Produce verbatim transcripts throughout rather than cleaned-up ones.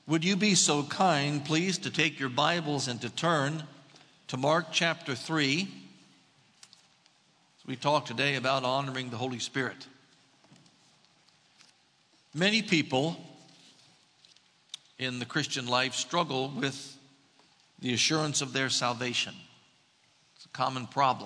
Would you be so kind, please, to take your Bibles and to turn to Mark chapter three. We talk today about honoring the Holy Spirit. Many people in the Christian life struggle with the assurance of their salvation. It's a common problem.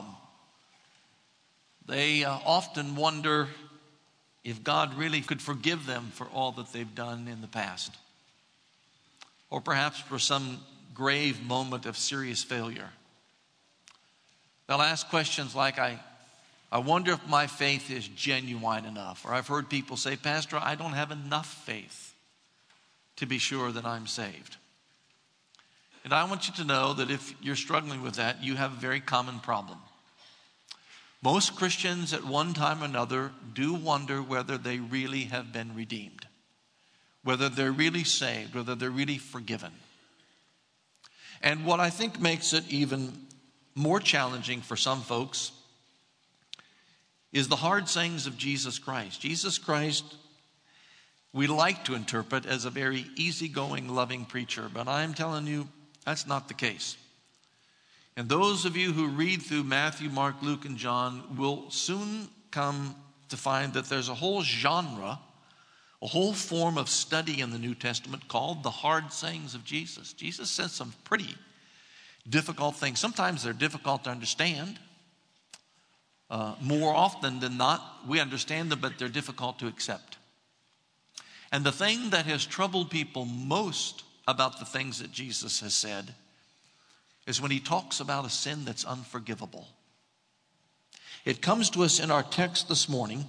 They uh, often wonder if God really could forgive them for all that they've done in the past, or perhaps for some grave moment of serious failure. They'll ask questions like, I, I wonder if my faith is genuine enough. Or I've heard people say, Pastor, I don't have enough faith to be sure that I'm saved. And I want you to know that if you're struggling with that, you have a very common problem. Most Christians at one time or another do wonder whether they really have been redeemed, whether they're really saved, whether they're really forgiven. And what I think makes it even more challenging for some folks is the hard sayings of Jesus Christ. Jesus Christ, we like to interpret as a very easygoing, loving preacher, but I'm telling you, that's not the case. And those of you who read through Matthew, Mark, Luke, and John will soon come to find that there's a whole genre, a whole form of study in the New Testament called the hard sayings of Jesus. Jesus says some pretty difficult things. Sometimes they're difficult to understand. Uh, more often than not, we understand them, but they're difficult to accept. And the thing that has troubled people most about the things that Jesus has said is when he talks about a sin that's unforgivable. It comes to us in our text this morning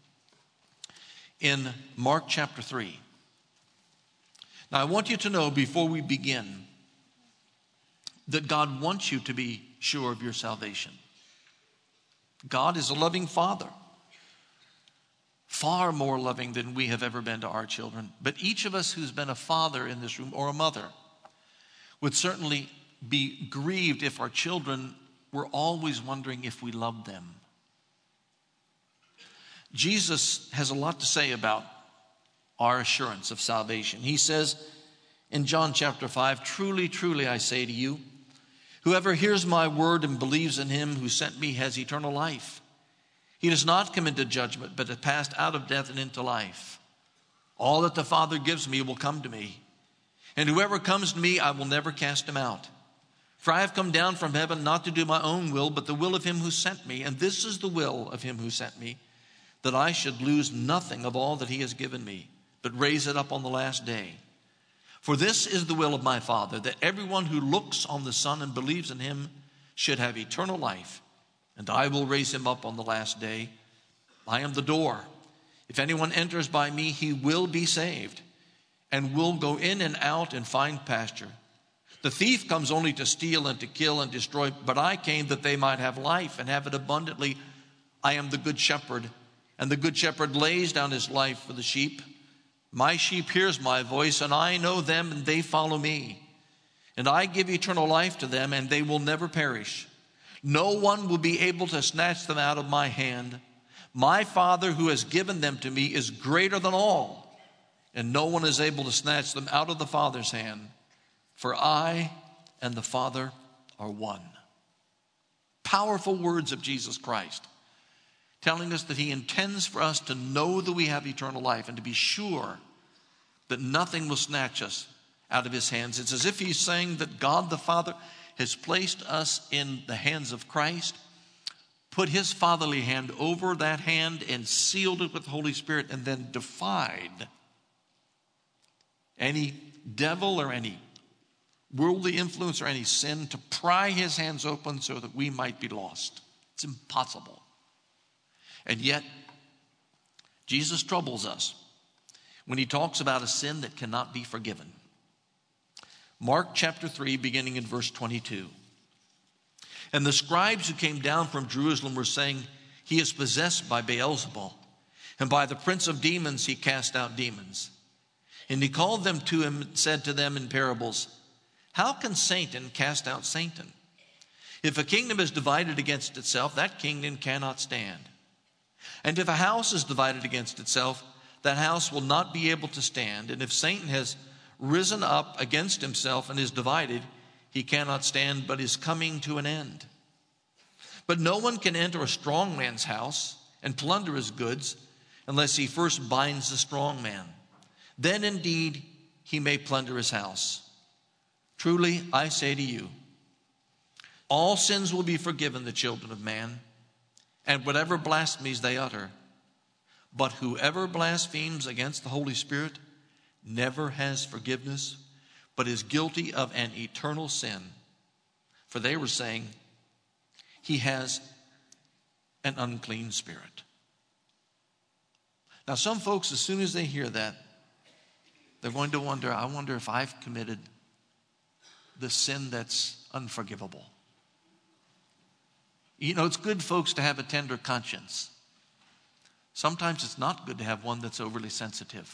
in Mark chapter three. Now, I want you to know before we begin that God wants you to be sure of your salvation. God is a loving Father, far more loving than we have ever been to our children. But each of us who's been a father in this room or a mother would certainly be grieved if our children were always wondering if we loved them. Jesus has a lot to say about our assurance of salvation. He says in John chapter five, truly, truly, I say to you, whoever hears my word and believes in him who sent me has eternal life. He does not come into judgment, but has passed out of death and into life. All that the Father gives me will come to me, and whoever comes to me, I will never cast him out. For I have come down from heaven not to do my own will, but the will of him who sent me. And this is the will of him who sent me, that I should lose nothing of all that he has given me, but raise it up on the last day. For this is the will of my Father, that everyone who looks on the Son and believes in him should have eternal life, and I will raise him up on the last day. I am the door. If anyone enters by me, he will be saved, and will go in and out and find pasture. The thief comes only to steal and to kill and destroy, but I came that they might have life and have it abundantly. I am the good shepherd, and the good shepherd lays down his life for the sheep. My sheep hears my voice, and I know them, and they follow me. And I give eternal life to them, and they will never perish. No one will be able to snatch them out of my hand. My Father who has given them to me is greater than all, and no one is able to snatch them out of the Father's hand. For I and the Father are one. Powerful words of Jesus Christ, telling us that he intends for us to know that we have eternal life and to be sure that nothing will snatch us out of his hands. It's as if he's saying that God the Father has placed us in the hands of Christ, put his fatherly hand over that hand and sealed it with the Holy Spirit, and then defied any devil or any worldly influence or any sin to pry his hands open so that we might be lost. It's impossible. And yet, Jesus troubles us when he talks about a sin that cannot be forgiven. Mark chapter three, beginning in verse twenty-two. And the scribes who came down from Jerusalem were saying, he is possessed by Beelzebul, and by the prince of demons he cast out demons. And he called them to him and said to them in parables, how can Satan cast out Satan? If a kingdom is divided against itself, that kingdom cannot stand. And if a house is divided against itself, that house will not be able to stand. And if Satan has risen up against himself and is divided, he cannot stand, but is coming to an end. But no one can enter a strong man's house and plunder his goods unless he first binds the strong man. Then indeed he may plunder his house. Truly, I say to you, all sins will be forgiven the children of man, and whatever blasphemies they utter. But whoever blasphemes against the Holy Spirit never has forgiveness, but is guilty of an eternal sin. For they were saying, he has an unclean spirit. Now, some folks, as soon as they hear that, they're going to wonder, I wonder if I've committed the sin that's unforgivable. You know, it's good, folks, to have a tender conscience. Sometimes it's not good to have one that's overly sensitive.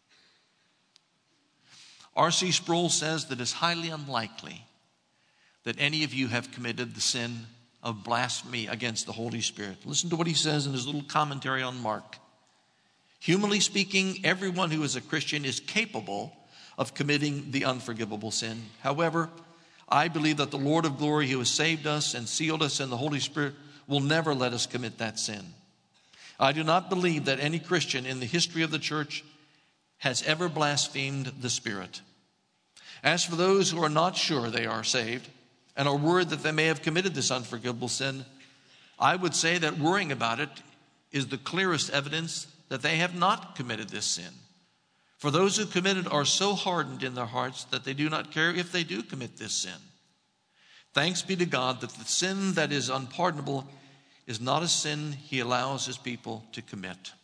R C Sproul says that it's highly unlikely that any of you have committed the sin of blasphemy against the Holy Spirit. Listen to what he says in his little commentary on Mark. Humanly speaking, everyone who is a Christian is capable of committing the unforgivable sin. However, I believe that the Lord of glory, who has saved us and sealed us in the Holy Spirit, will never let us commit that sin. I do not believe that any Christian in the history of the church has ever blasphemed the Spirit. As for those who are not sure they are saved and are worried that they may have committed this unforgivable sin, I would say that worrying about it is the clearest evidence that they have not committed this sin. For those who commit it are so hardened in their hearts that they do not care if they do commit this sin. Thanks be to God that the sin that is unpardonable is not a sin he allows his people to commit.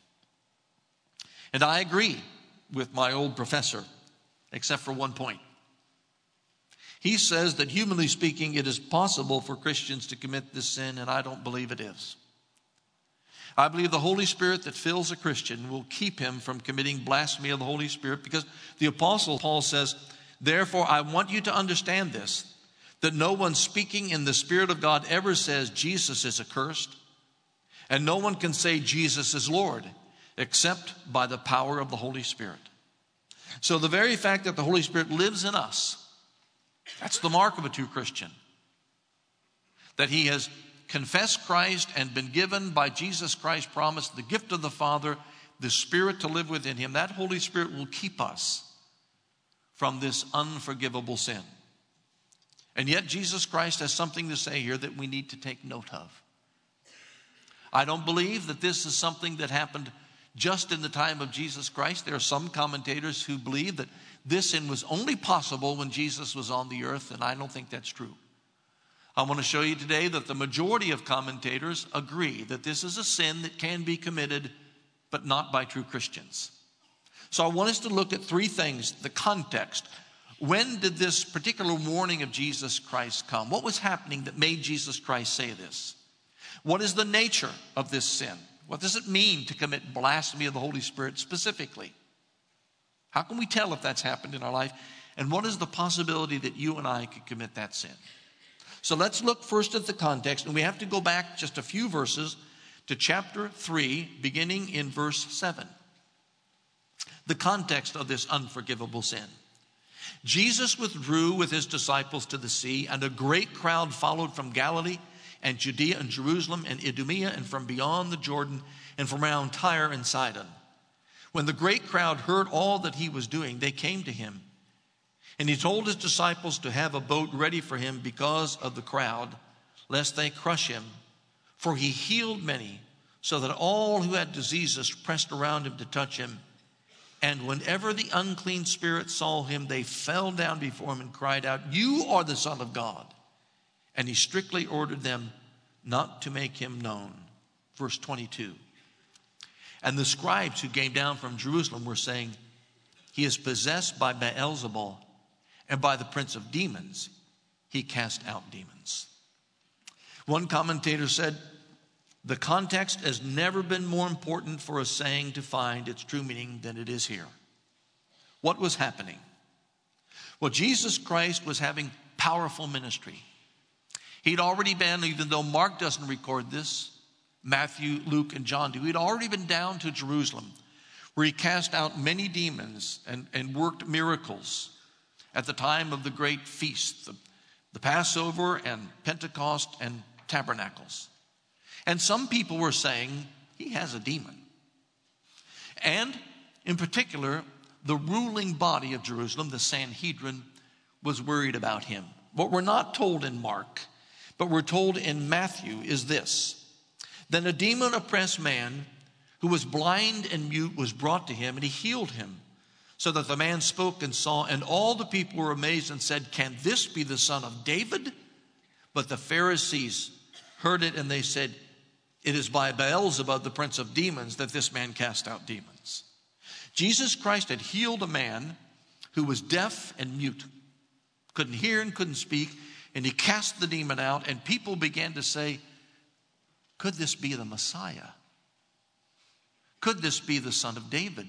And I agree with my old professor, except for one point. He says that humanly speaking, it is possible for Christians to commit this sin, and I don't believe it is. I believe the Holy Spirit that fills a Christian will keep him from committing blasphemy of the Holy Spirit, because the Apostle Paul says, therefore, I want you to understand this, that no one speaking in the Spirit of God ever says Jesus is accursed, and no one can say Jesus is Lord, except by the power of the Holy Spirit. So the very fact that the Holy Spirit lives in us, that's the mark of a true Christian. That he has confessed Christ and been given by Jesus Christ promised the gift of the Father, the Spirit to live within him. That Holy Spirit will keep us from this unforgivable sin. And yet Jesus Christ has something to say here that we need to take note of. I don't believe that this is something that happened just in the time of Jesus Christ. There are some commentators who believe that this sin was only possible when Jesus was on the earth, and I don't think that's true. I want to show you today that the majority of commentators agree that this is a sin that can be committed, but not by true Christians. So I want us to look at three things. The context. When did this particular warning of Jesus Christ come? What was happening that made Jesus Christ say this? What is the nature of this sin? What does it mean to commit blasphemy of the Holy Spirit specifically? How can we tell if that's happened in our life? And what is the possibility that you and I could commit that sin? So let's look first at the context, and we have to go back just a few verses to chapter three, beginning in verse seven. The context of this unforgivable sin. Jesus withdrew with his disciples to the sea, and a great crowd followed from Galilee and Judea and Jerusalem and Idumea and from beyond the Jordan and from around Tyre and Sidon. When the great crowd heard all that he was doing, they came to him. And he told his disciples to have a boat ready for him because of the crowd, lest they crush him. For he healed many, so that all who had diseases pressed around him to touch him. And whenever the unclean spirits saw him, they fell down before him and cried out, "You are the Son of God." And he strictly ordered them not to make him known. Verse twenty-two. And the scribes who came down from Jerusalem were saying, "He is possessed by Beelzebul, and by the prince of demons he cast out demons." One commentator said, the context has never been more important for a saying to find its true meaning than it is here. What was happening? Well, Jesus Christ was having powerful ministry. He'd already been, even though Mark doesn't record this, Matthew, Luke, and John do, he'd already been down to Jerusalem, where he cast out many demons and, and worked miracles at the time of the great feast, the, the Passover and Pentecost and Tabernacles. And some people were saying he has a demon. And in particular, the ruling body of Jerusalem, the Sanhedrin, was worried about him. What we're not told in Mark, but we're told in Matthew is this. Then a demon-oppressed man who was blind and mute was brought to him, and he healed him, so that the man spoke and saw, and all the people were amazed and said, "Can this be the son of David?" But the Pharisees heard it, and they said, "It is by Beelzebub, the prince of demons, that this man cast out demons." Jesus Christ had healed a man who was deaf and mute, couldn't hear and couldn't speak, and he cast the demon out, and people began to say, could this be the Messiah? Could this be the son of David?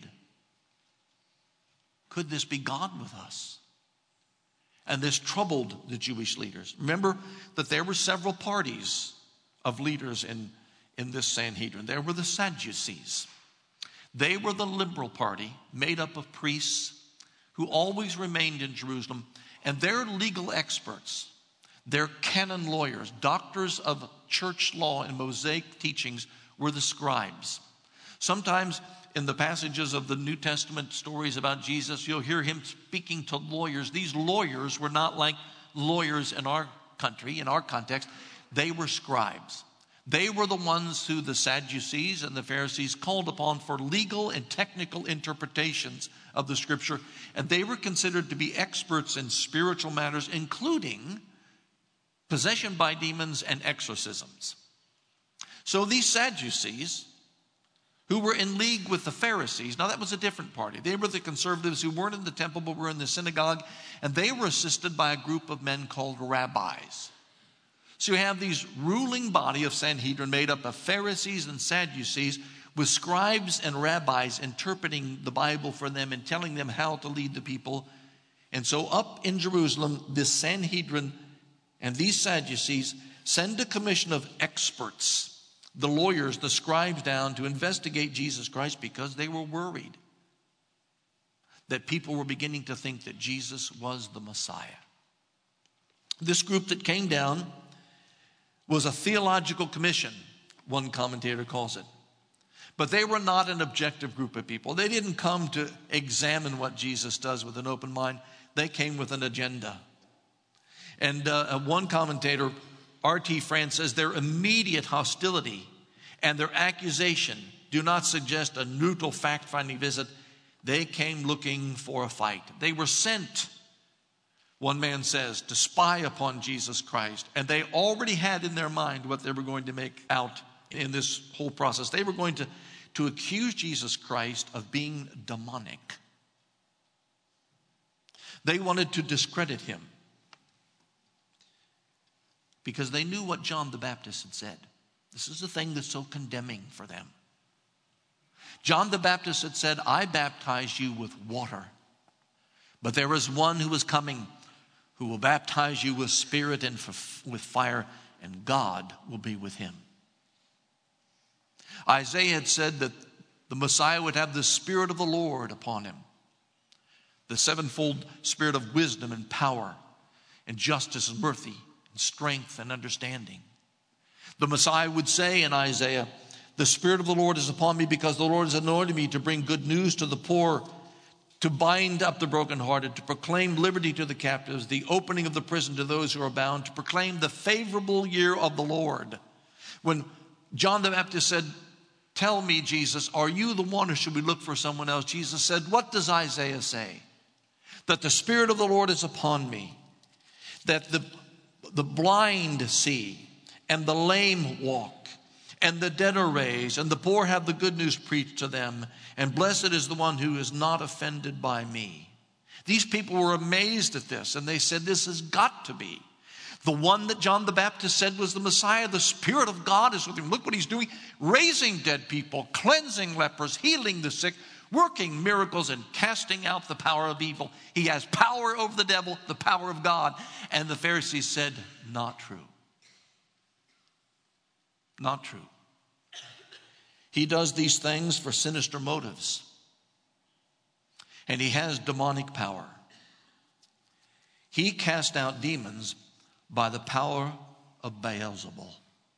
Could this be God with us? And this troubled the Jewish leaders. Remember that there were several parties of leaders in, in this Sanhedrin. There were the Sadducees. They were the liberal party made up of priests who always remained in Jerusalem. And they're legal experts. They're canon lawyers, doctors of church law and Mosaic teachings were the scribes. Sometimes in the passages of the New Testament stories about Jesus, you'll hear him speaking to lawyers. These lawyers were not like lawyers in our country, in our context. They were scribes. They were the ones who the Sadducees and the Pharisees called upon for legal and technical interpretations of the scripture. And they were considered to be experts in spiritual matters, including possession by demons and exorcisms. So these Sadducees, who were in league with the Pharisees, now that was a different party. They were the conservatives who weren't in the temple but were in the synagogue, and they were assisted by a group of men called rabbis. So you have these ruling body of Sanhedrin made up of Pharisees and Sadducees with scribes and rabbis interpreting the Bible for them and telling them how to lead the people. And so up in Jerusalem, this Sanhedrin and these Sadducees send a commission of experts, the lawyers, the scribes down to investigate Jesus Christ because they were worried that people were beginning to think that Jesus was the Messiah. This group that came down was a theological commission, one commentator calls it. But they were not an objective group of people. They didn't come to examine what Jesus does with an open mind. They came with an agenda. And uh, one commentator, R T France, says their immediate hostility and their accusation do not suggest a neutral fact-finding visit. They came looking for a fight. They were sent, one man says, to spy upon Jesus Christ. And they already had in their mind what they were going to make out in this whole process. They were going to, to accuse Jesus Christ of being demonic. They wanted to discredit him because they knew what John the Baptist had said. This is the thing that's so condemning for them. John the Baptist had said, I baptize you with water, but there is one who is coming who will baptize you with spirit and with fire, and God will be with him. Isaiah had said that the Messiah would have the Spirit of the Lord upon him, the sevenfold spirit of wisdom and power and justice and mercy and strength and understanding. The Messiah would say in Isaiah, the Spirit of the Lord is upon me because the Lord has anointed me to bring good news to the poor, to bind up the brokenhearted, to proclaim liberty to the captives, the opening of the prison to those who are bound, to proclaim the favorable year of the Lord. When John the Baptist said, tell me, Jesus, are you the one or should we look for someone else? Jesus said, what does Isaiah say? That the Spirit of the Lord is upon me, that the, the blind see and the lame walk, and the dead are raised, and the poor have the good news preached to them, and blessed is the one who is not offended by me. These people were amazed at this, and they said, this has got to be the one that John the Baptist said was the Messiah. The Spirit of God is with him. Look what he's doing, raising dead people, cleansing lepers, healing the sick, working miracles, and casting out the power of evil. He has power over the devil, the power of God. And the Pharisees said, not true. Not true. He does these things for sinister motives. and he has demonic power. He cast out demons by the power of Beelzebul.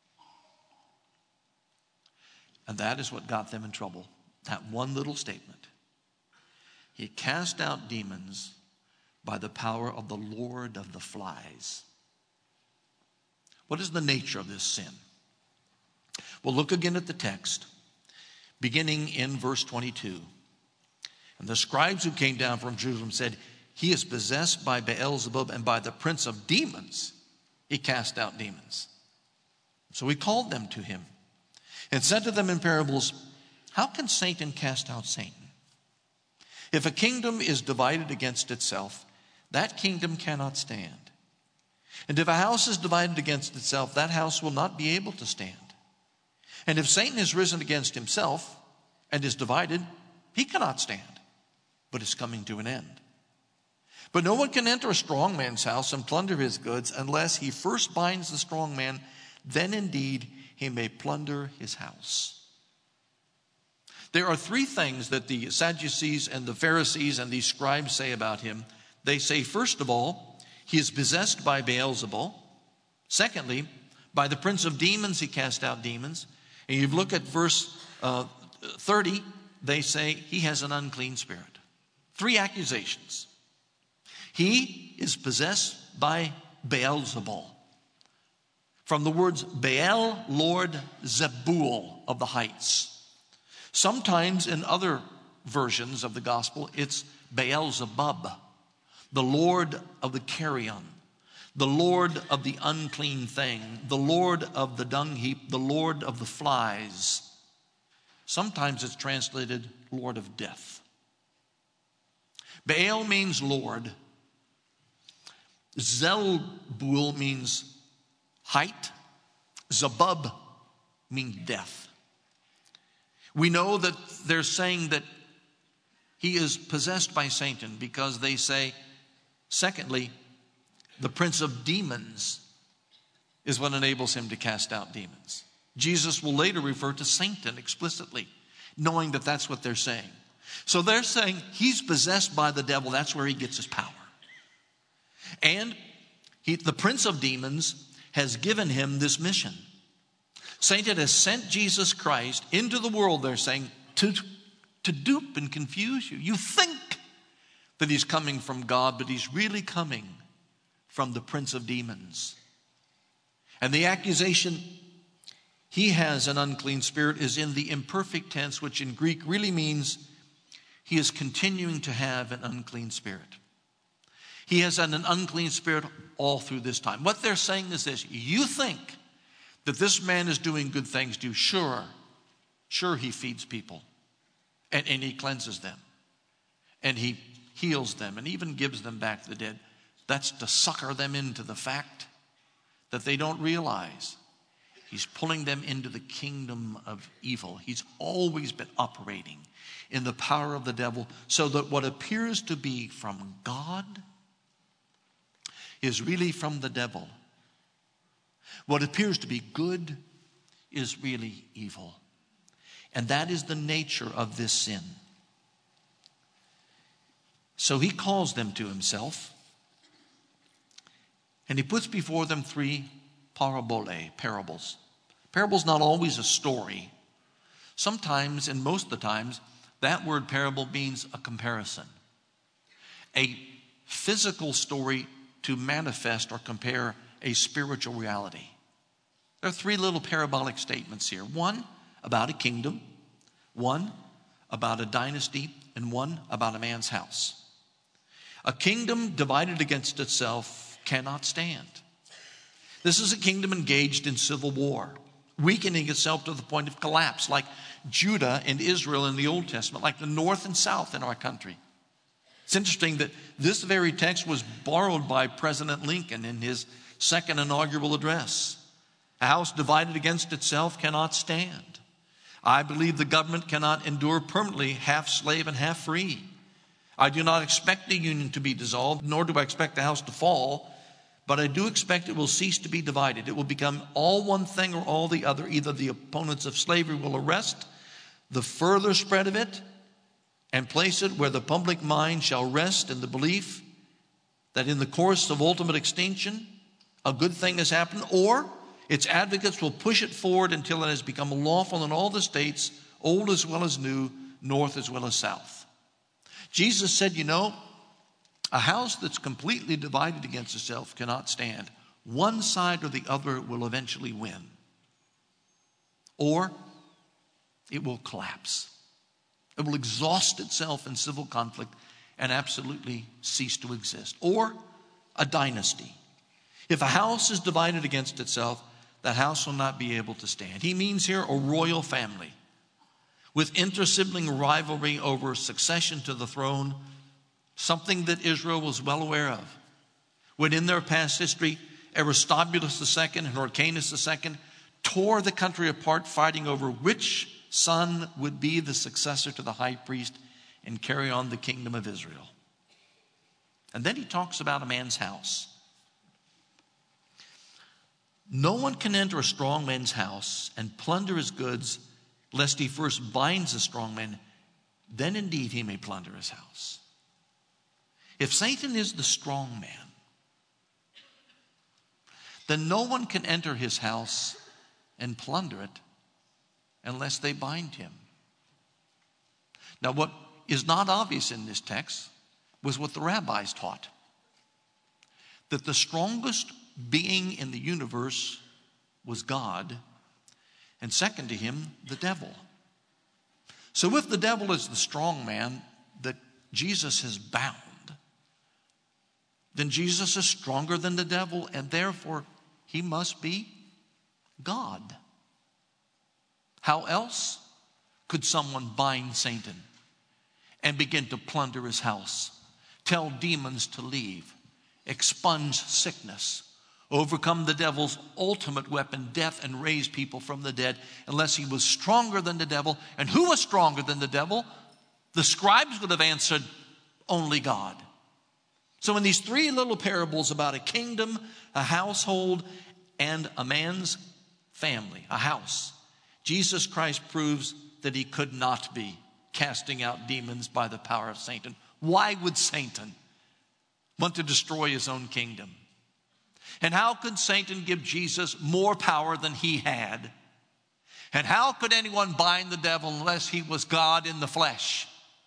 And that is what got them in trouble. That one little statement. He cast out demons by the power of the Lord of the Flies. What is the nature of this sin? Well, look again at the text, beginning in verse twenty-two. And the scribes who came down from Jerusalem said, he is possessed by Beelzebub, and by the prince of demons he cast out demons. So he called them to him and said to them in parables, how can Satan cast out Satan? If a kingdom is divided against itself, that kingdom cannot stand. And if a house is divided against itself, that house will not be able to stand. And if Satan is risen against himself and is divided, he cannot stand, but is coming to an end. But no one can enter a strong man's house and plunder his goods unless he first binds the strong man. Then indeed he may plunder his house. There are three things that the Sadducees and the Pharisees and these scribes say about him. They say, first of all, he is possessed by Beelzebul. Secondly, by the prince of demons he cast out demons. And you look at verse uh, thirty, they say he has an unclean spirit. Three accusations. He is possessed by Beelzebul. From the words Baal, Lord, Zebul of the heights. Sometimes in other versions of the gospel, it's Beelzebub, the Lord of the carrion, the Lord of the unclean thing, the Lord of the dung heap, the Lord of the flies. Sometimes it's translated Lord of death. Baal means Lord. Zebul means height. Zebub means death. We know that they're saying that he is possessed by Satan because they say, secondly, the prince of demons is what enables him to cast out demons. Jesus will later refer to Satan explicitly, knowing that that's what they're saying. So they're saying he's possessed by the devil. That's where he gets his power. And he, the prince of demons has given him this mission. Satan has sent Jesus Christ into the world, they're saying, to, to dupe and confuse you. You think that he's coming from God, but he's really coming from the prince of demons. And the accusation he has an unclean spirit is in the imperfect tense, which in Greek really means he is continuing to have an unclean spirit. He has had an unclean spirit all through this time. What they're saying is this: you think that this man is doing good things to you. Sure, sure he feeds people and, and he cleanses them and he heals them and even gives them back the dead. That's to sucker them into the fact that they don't realize he's pulling them into the kingdom of evil. He's always been operating in the power of the devil, so that what appears to be from God is really from the devil. What appears to be good is really evil. And that is the nature of this sin. So he calls them to himself, and he puts before them three parabole, parables. Parable's not always a story. Sometimes, and most of the times, that word parable means a comparison. A physical story to manifest or compare a spiritual reality. There are three little parabolic statements here. One about a kingdom, one about a dynasty, and one about a man's house. A kingdom divided against itself cannot stand. This is a kingdom engaged in civil war, weakening itself to the point of collapse, like Judah and Israel in the Old Testament, like the north and south in our country. It's interesting that this very text was borrowed by President Lincoln in his second inaugural address. A house divided against itself cannot stand. I believe the government cannot endure permanently half slave and half free. I do not expect the union to be dissolved, nor do I expect the house to fall, but I do expect it will cease to be divided. It will become all one thing or all the other. Either the opponents of slavery will arrest the further spread of it, and place it where the public mind shall rest in the belief that in the course of ultimate extinction, a good thing has happened, or its advocates will push it forward until it has become lawful in all the states, old as well as new, north as well as south. Jesus said, you know, a house that's completely divided against itself cannot stand. One side or the other will eventually win. Or it will collapse. It will exhaust itself in civil conflict and absolutely cease to exist. Or a dynasty. If a house is divided against itself, that house will not be able to stand. He means here a royal family with inter-sibling rivalry over succession to the throne, something that Israel was well aware of. When in their past history, Aristobulus the Second and Hyrcanus the Second tore the country apart, fighting over which son would be the successor to the high priest and carry on the kingdom of Israel. And then he talks about a man's house. No one can enter a strong man's house and plunder his goods, lest he first binds the strong man, then indeed he may plunder his house. If Satan is the strong man, then no one can enter his house and plunder it unless they bind him. Now, what is not obvious in this text was what the rabbis taught, that the strongest being in the universe was God, and second to him, the devil. So if the devil is the strong man that Jesus has bound, then Jesus is stronger than the devil, and therefore he must be God. How else could someone bind Satan and begin to plunder his house, tell demons to leave, expunge sickness, overcome the devil's ultimate weapon, death, and raise people from the dead, unless he was stronger than the devil? And who was stronger than the devil? The scribes would have answered, only God. So in these three little parables about a kingdom, a household, and a man's family, a house, Jesus Christ proves that he could not be casting out demons by the power of Satan. Why would Satan want to destroy his own kingdom? And how could Satan give Jesus more power than he had? And how could anyone bind the devil unless he was God in the flesh?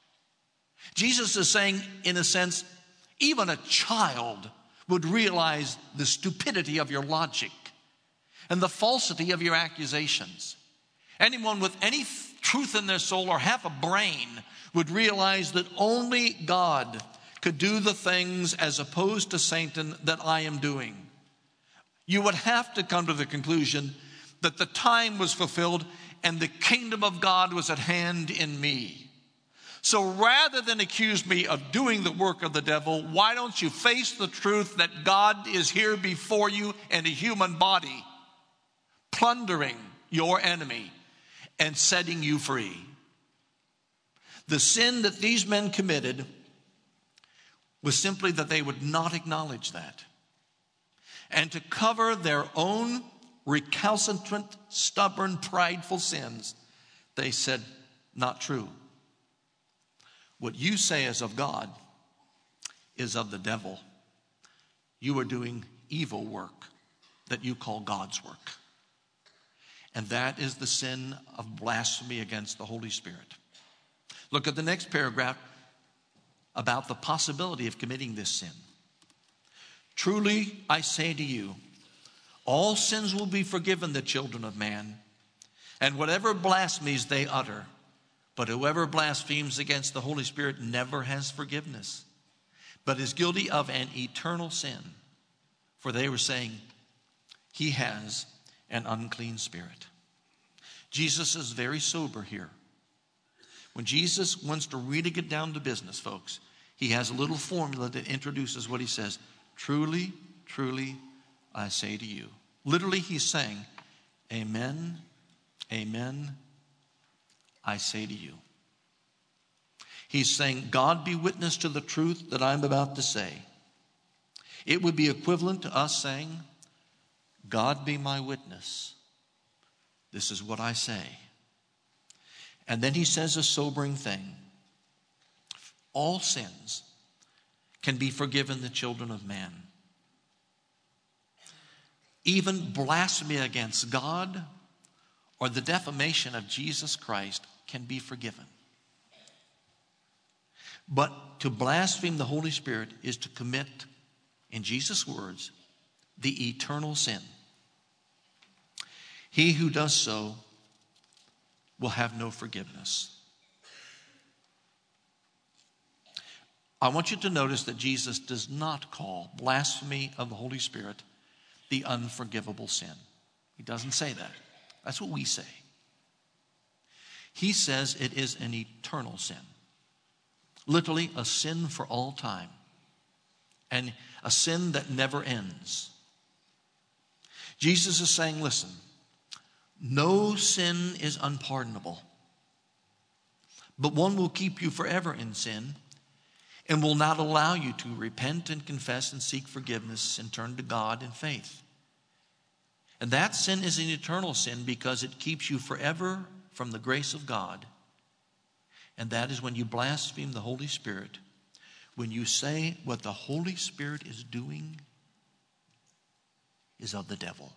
Jesus is saying, in a sense, even a child would realize the stupidity of your logic and the falsity of your accusations. Anyone with any truth in their soul or half a brain would realize that only God could do the things as opposed to Satan that I am doing. You would have to come to the conclusion that the time was fulfilled and the kingdom of God was at hand in me. So rather than accuse me of doing the work of the devil, why don't you face the truth that God is here before you in a human body, plundering your enemy and setting you free? The sin that these men committed was simply that they would not acknowledge that. And to cover their own recalcitrant, stubborn, prideful sins, they said, not true. What you say is of God is of the devil. You are doing evil work that you call God's work. And that is the sin of blasphemy against the Holy Spirit. Look at the next paragraph about the possibility of committing this sin. Truly, I say to you, all sins will be forgiven the children of man, and whatever blasphemies they utter. But whoever blasphemes against the Holy Spirit never has forgiveness, but is guilty of an eternal sin. For they were saying, he has an unclean spirit. Jesus is very sober here. When Jesus wants to really get down to business, folks, he has a little formula that introduces what he says. Truly, truly, I say to you. Literally, he's saying, amen, amen, I say to you. He's saying, God be witness to the truth that I'm about to say. It would be equivalent to us saying, God be my witness. This is what I say. And then he says a sobering thing. all sins can be forgiven the children of man. Even blasphemy against God or the defamation of Jesus Christ can be forgiven. But to blaspheme the Holy Spirit is to commit, in Jesus' words, the eternal sin. He who does so will have no forgiveness. I want you to notice that Jesus does not call blasphemy of the Holy Spirit the unforgivable sin. He doesn't say that. That's what we say. He says it is an eternal sin. Literally a sin for all time. And a sin that never ends. Jesus is saying, listen, no sin is unpardonable. But one will keep you forever in sin and will not allow you to repent and confess and seek forgiveness and turn to God in faith. And that sin is an eternal sin because it keeps you forever from the grace of God. And that is when you blaspheme the Holy Spirit, when you say what the Holy Spirit is doing is of the devil.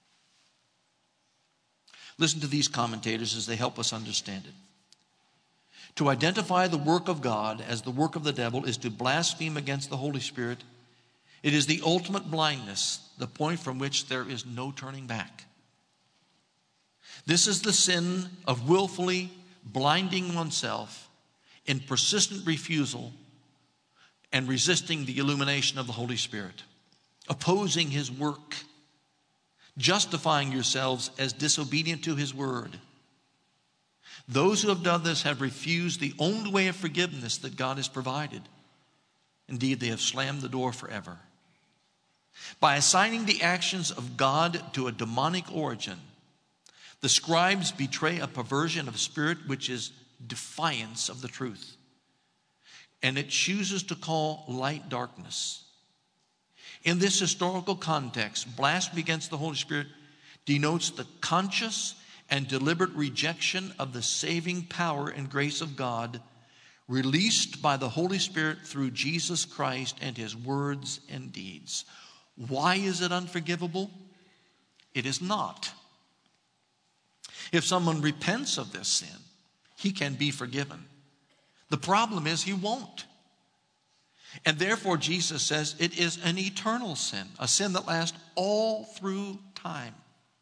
Listen to these commentators as they help us understand it. To identify the work of God as the work of the devil is to blaspheme against the Holy Spirit. It is the ultimate blindness, the point from which there is no turning back. This is the sin of willfully blinding oneself in persistent refusal and resisting the illumination of the Holy Spirit, opposing His work, justifying yourselves as disobedient to His word. Those who have done this have refused the only way of forgiveness that God has provided. Indeed, they have slammed the door forever. By assigning the actions of God to a demonic origin, the scribes betray a perversion of spirit which is defiance of the truth. And it chooses to call light darkness. In this historical context, blasphemy against the Holy Spirit denotes the conscious and deliberate rejection of the saving power and grace of God released by the Holy Spirit through Jesus Christ and His words and deeds. Why is it unforgivable? It is not. If someone repents of this sin, he can be forgiven. The problem is he won't. And therefore Jesus says it is an eternal sin, a sin that lasts all through time.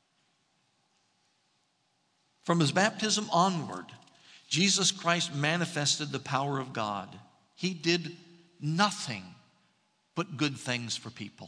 From His baptism onward, Jesus Christ manifested the power of God. He did nothing but good things for people.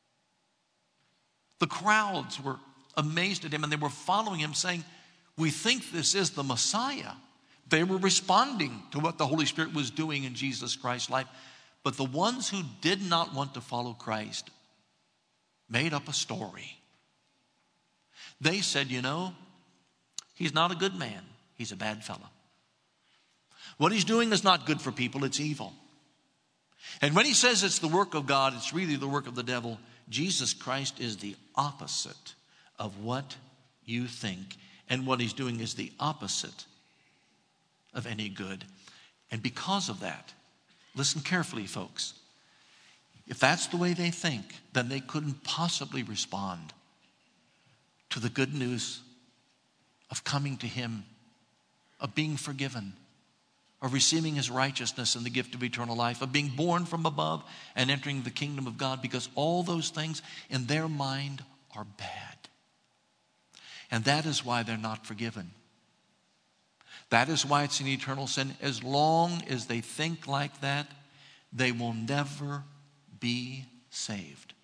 The crowds were amazed at Him and they were following Him saying, we think this is the Messiah. They were responding to what the Holy Spirit was doing in Jesus Christ's life. But the ones who did not want to follow Christ made up a story. They said, you know, He's not a good man. He's a bad fellow. What He's doing is not good for people. It's evil. And when He says it's the work of God, it's really the work of the devil. Jesus Christ is the opposite of what you think. And what He's doing is the opposite of any good. And because of that, listen carefully, folks. If that's the way they think, then they couldn't possibly respond to the good news of coming to Him, of being forgiven, of receiving His righteousness and the gift of eternal life, of being born from above and entering the kingdom of God, because all those things in their mind are bad. And that is why they're not forgiven. That is why it's an eternal sin. As long as they think like that, they will never be saved.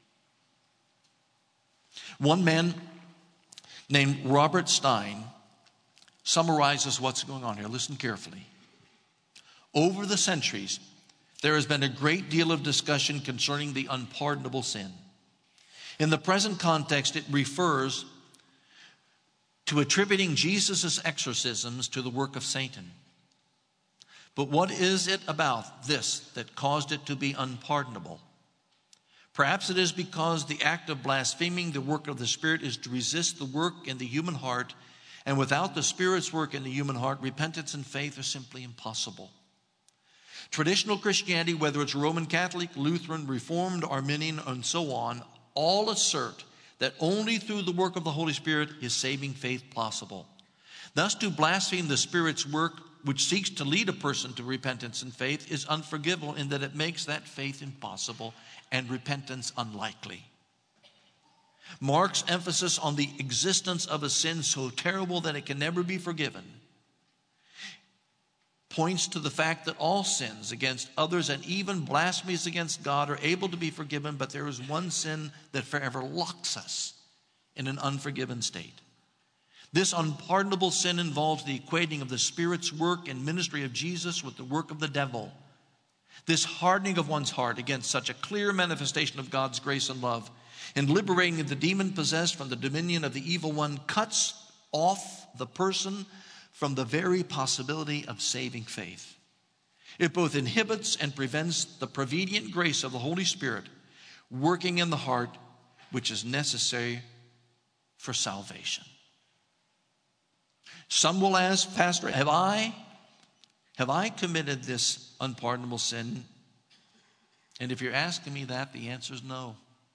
One man named Robert Stein summarizes what's going on here. Listen carefully. Over the centuries, there has been a great deal of discussion concerning the unpardonable sin. In the present context, it refers to attributing Jesus' exorcisms to the work of Satan. But what is it about this that caused it to be unpardonable? Perhaps it is because the act of blaspheming the work of the Spirit is to resist the work in the human heart, and without the Spirit's work in the human heart, repentance and faith are simply impossible. Traditional Christianity, whether it's Roman Catholic, Lutheran, Reformed, Arminian, and so on, all assert that only through the work of the Holy Spirit is saving faith possible. Thus, to blaspheme the Spirit's work, which seeks to lead a person to repentance and faith, is unforgivable in that it makes that faith impossible and repentance unlikely. Mark's emphasis on the existence of a sin so terrible that it can never be forgiven points to the fact that all sins against others and even blasphemies against God are able to be forgiven, but there is one sin that forever locks us in an unforgiven state. This unpardonable sin involves the equating of the Spirit's work and ministry of Jesus with the work of the devil. This hardening of one's heart against such a clear manifestation of God's grace and love and liberating the demon-possessed from the dominion of the evil one cuts off the person from the very possibility of saving faith. It both inhibits and prevents the prevenient grace of the Holy Spirit working in the heart, which is necessary for salvation. Some will ask, Pastor, have I, have I committed this unpardonable sin? And if you're asking me that, the answer is no.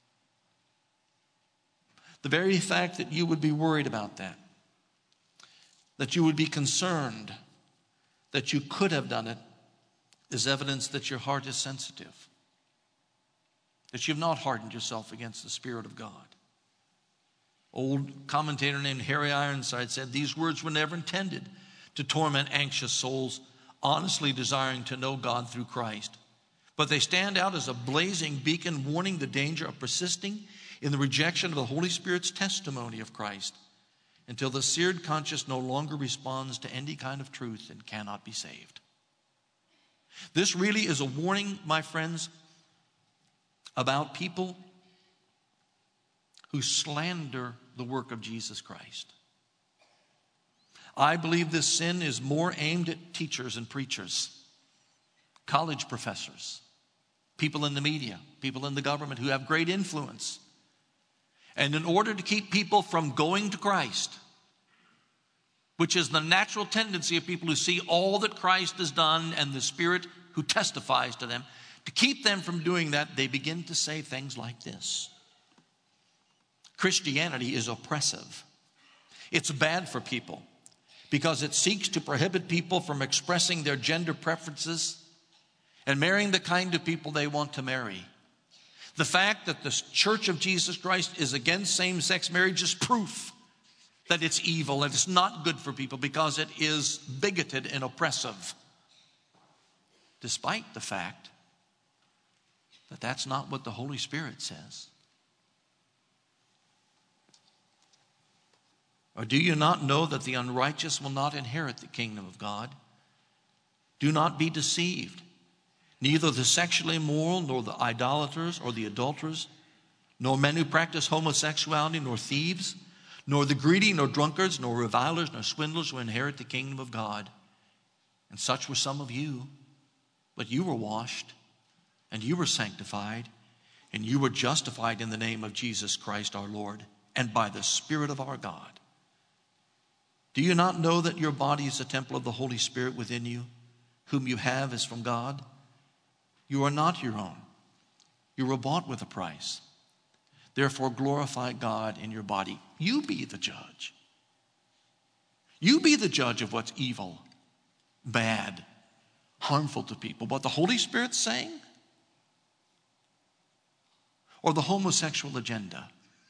The very fact that you would be worried about that, that you would be concerned that you could have done it, is evidence that your heart is sensitive, that you've not hardened yourself against the Spirit of God. Old commentator named Harry Ironside said, these words were never intended to torment anxious souls honestly desiring to know God through Christ, but they stand out as a blazing beacon warning the danger of persisting in the rejection of the Holy Spirit's testimony of Christ until the seared conscience no longer responds to any kind of truth and cannot be saved. This really is a warning, my friends, about people who slander the work of Jesus Christ. I believe this sin is more aimed at teachers and preachers, college professors, people in the media, people in the government who have great influence. And in order to keep people from going to Christ, which is the natural tendency of people who see all that Christ has done and the Spirit who testifies to them, to keep them from doing that, they begin to say things like this. Christianity is oppressive. It's bad for people because it seeks to prohibit people from expressing their gender preferences and marrying the kind of people they want to marry. The fact that the Church of Jesus Christ is against same-sex marriage is proof that it's evil and it's not good for people because it is bigoted and oppressive, despite the fact that that's not what the Holy Spirit says. Or do you not know that the unrighteous will not inherit the kingdom of God? Do not be deceived. Neither the sexually immoral, nor the idolaters, or the adulterers, nor men who practice homosexuality, nor thieves, nor the greedy, nor drunkards, nor revilers, nor swindlers will inherit the kingdom of God. And such were some of you. But you were washed, and you were sanctified, and you were justified in the name of Jesus Christ our Lord, and by the Spirit of our God. Do you not know that your body is a temple of the Holy Spirit within you, whom you have as from God? You are not your own. You were bought with a price. Therefore, glorify God in your body. You be the judge. You be the judge of what's evil, bad, harmful to people. What the Holy Spirit's saying? Or the homosexual agenda?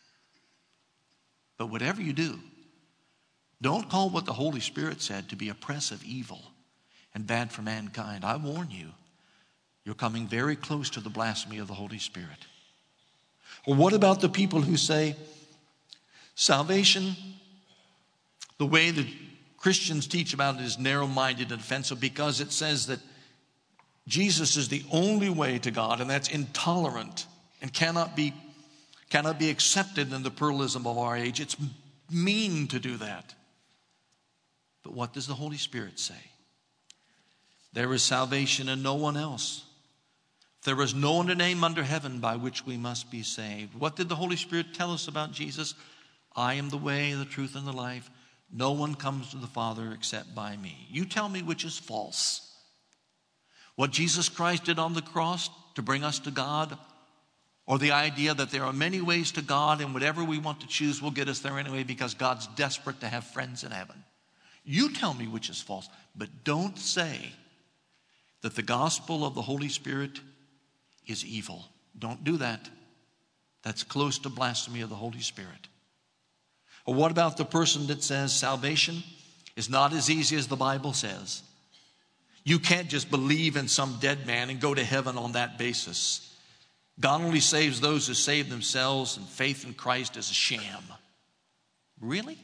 But whatever you do, don't call what the Holy Spirit said to be oppressive evil and bad for mankind. I warn you, you're coming very close to the blasphemy of the Holy Spirit. Or what about the people who say, salvation, the way that Christians teach about it is narrow-minded and offensive because it says that Jesus is the only way to God, and that's intolerant and cannot be, cannot be accepted in the pluralism of our age. It's mean to do that. But what does the Holy Spirit say? There is salvation in no one else. There is no other name under heaven by which we must be saved. What did the Holy Spirit tell us about Jesus? I am the way, the truth, and the life. No one comes to the Father except by me. You tell me which is false. What Jesus Christ did on the cross to bring us to God, or the idea that there are many ways to God and whatever we want to choose will get us there anyway because God's desperate to have friends in heaven. You tell me which is false, but don't say that the gospel of the Holy Spirit is evil. Don't do that. That's close to blasphemy of the Holy Spirit. Or what about the person that says salvation is not as easy as the Bible says? You can't just believe in some dead man and go to heaven on that basis. God only saves those who save themselves, and faith in Christ is a sham. Really?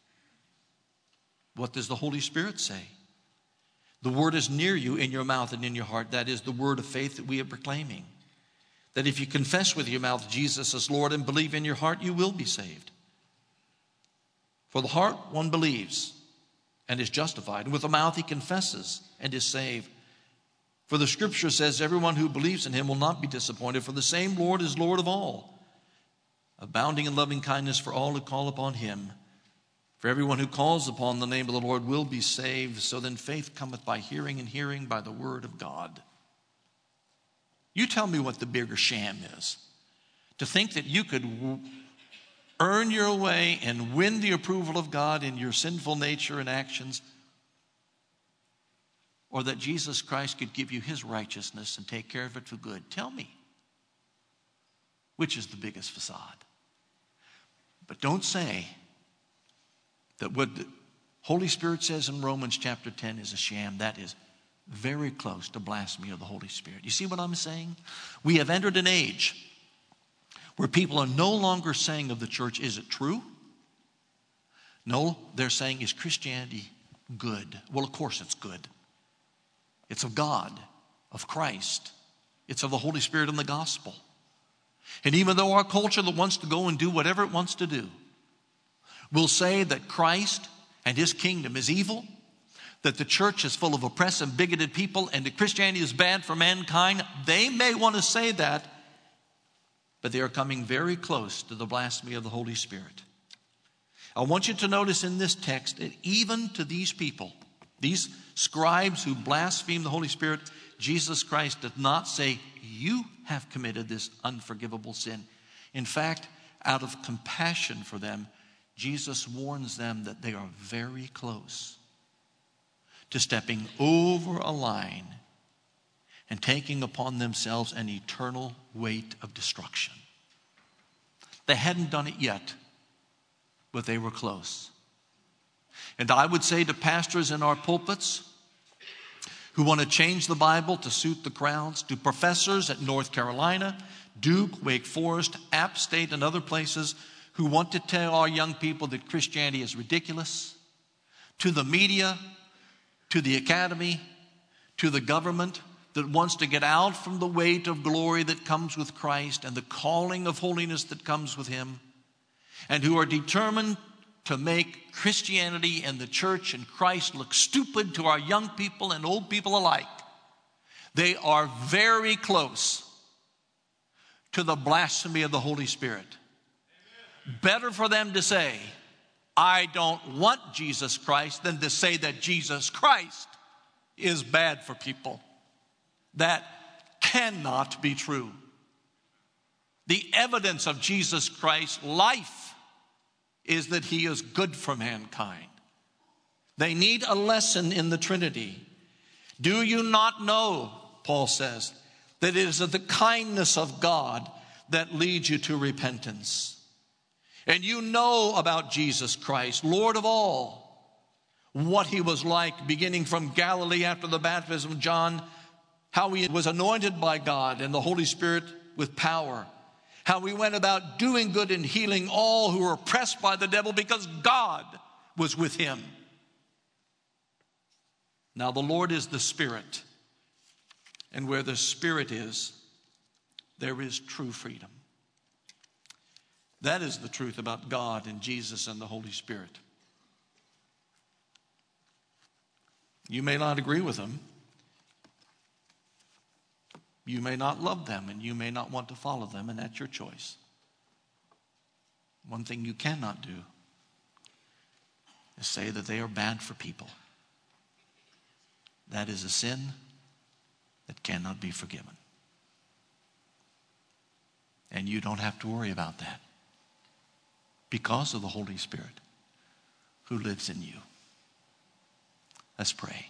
What does the Holy Spirit say? The word is near you, in your mouth and in your heart. That is the word of faith that we are proclaiming. That if you confess with your mouth Jesus as Lord and believe in your heart, you will be saved. For the heart one believes and is justified, and with the mouth he confesses and is saved. For the scripture says, everyone who believes in him will not be disappointed, for the same Lord is Lord of all, abounding in loving kindness for all who call upon him. For everyone who calls upon the name of the Lord will be saved. So then faith cometh by hearing, and hearing by the word of God. You tell me what the bigger sham is. To think that you could earn your way and win the approval of God in your sinful nature and actions, or that Jesus Christ could give you his righteousness and take care of it for good. Tell me, which is the biggest facade? But don't say that what the Holy Spirit says in Romans chapter ten is a sham. That is very close to blasphemy of the Holy Spirit. You see what I'm saying? We have entered an age where people are no longer saying of the church, is it true? No, they're saying, is Christianity good? Well, of course it's good. It's of God, of Christ. It's of the Holy Spirit and the gospel. And even though our culture that wants to go and do whatever it wants to do will say that Christ and his kingdom is evil, that the church is full of oppressed and bigoted people, and that Christianity is bad for mankind, they may want to say that, but they are coming very close to the blasphemy of the Holy Spirit. I want you to notice in this text that even to these people, these scribes who blaspheme the Holy Spirit, Jesus Christ did not say, you have committed this unforgivable sin. In fact, out of compassion for them, Jesus warns them that they are very close to stepping over a line and taking upon themselves an eternal weight of destruction. They hadn't done it yet, but they were close. And I would say to pastors in our pulpits who want to change the Bible to suit the crowds, to professors at North Carolina, Duke, Wake Forest, App State, and other places who want to tell our young people that Christianity is ridiculous, to the media, to the academy, to the government that wants to get out from the weight of glory that comes with Christ and the calling of holiness that comes with him, and who are determined to make Christianity and the church and Christ look stupid to our young people and old people alike. They are very close to the blasphemy of the Holy Spirit. Amen. Better for them to say, I don't want Jesus Christ, than to say that Jesus Christ is bad for people. That cannot be true. The evidence of Jesus Christ's life is that he is good for mankind. They need a lesson in the Trinity. Do you not know, Paul says, that it is the kindness of God that leads you to repentance? And you know about Jesus Christ, Lord of all, what he was like beginning from Galilee after the baptism of John, how he was anointed by God and the Holy Spirit with power, how he went about doing good and healing all who were oppressed by the devil because God was with him. Now the Lord is the Spirit, and where the Spirit is, there is true freedom. That is the truth about God and Jesus and the Holy Spirit. You may not agree with them. You may not love them, and you may not want to follow them, and that's your choice. One thing you cannot do is say that they are bad for people. That is a sin that cannot be forgiven. And you don't have to worry about that because of the Holy Spirit who lives in you. Let's pray.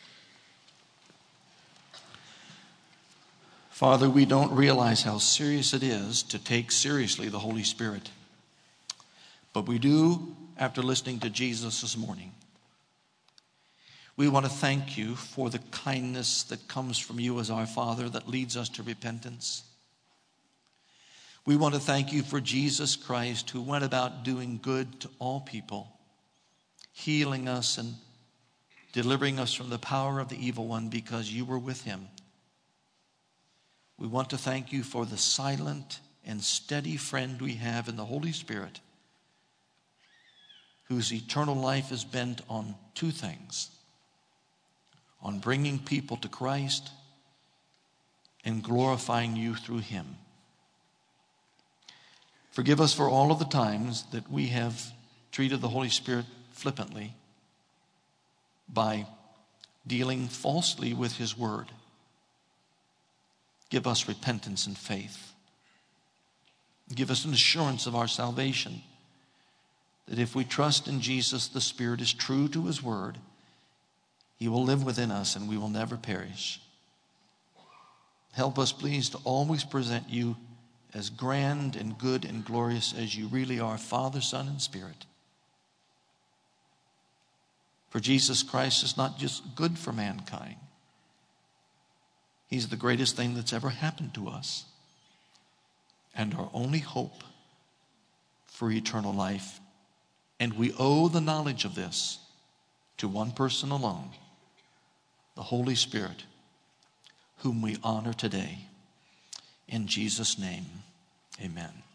Father, we don't realize how serious it is to take seriously the Holy Spirit. But we do after listening to Jesus this morning. We want to thank you for the kindness that comes from you as our Father that leads us to repentance. We want to thank you for Jesus Christ, who went about doing good to all people, healing us and delivering us from the power of the evil one because you were with him. We want to thank you for the silent and steady friend we have in the Holy Spirit, whose eternal life is bent on two things: on bringing people to Christ and glorifying you through him. Forgive us for all of the times that we have treated the Holy Spirit flippantly by dealing falsely with his word. Give us repentance and faith. Give us an assurance of our salvation, that if we trust in Jesus, the Spirit is true to his word. He will live within us and we will never perish. Help us, please, to always present you as grand and good and glorious as you really are, Father, Son, and Spirit. For Jesus Christ is not just good for mankind. He's the greatest thing that's ever happened to us and our only hope for eternal life. And we owe the knowledge of this to one person alone, the Holy Spirit, whom we honor today. In Jesus' name, amen.